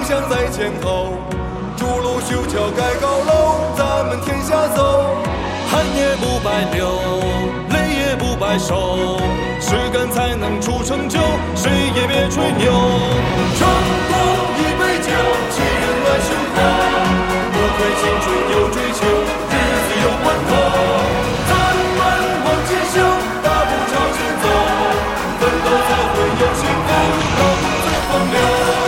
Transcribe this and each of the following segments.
向在前头，筑路修桥盖高楼，咱们天下走。 汗也不白流，泪也不白受，实干才能出成就，谁也别吹牛。 成功一杯酒，气人暖胸口，不愧青春有追求，日子有奔头。咱们往前行，大步朝前走，奋斗才会有幸福，老路最风流。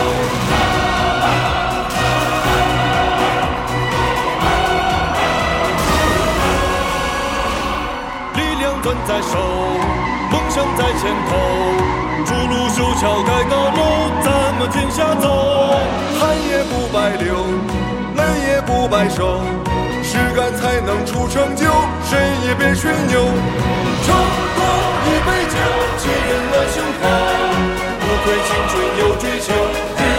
攥在手，梦想在前头，筑路修桥盖高楼，咱们天下走。 汗也不白流，泪也不白受，实干才能出成就，谁也别吹牛。成功一杯酒，气人暖胸口，不愧青春有追求。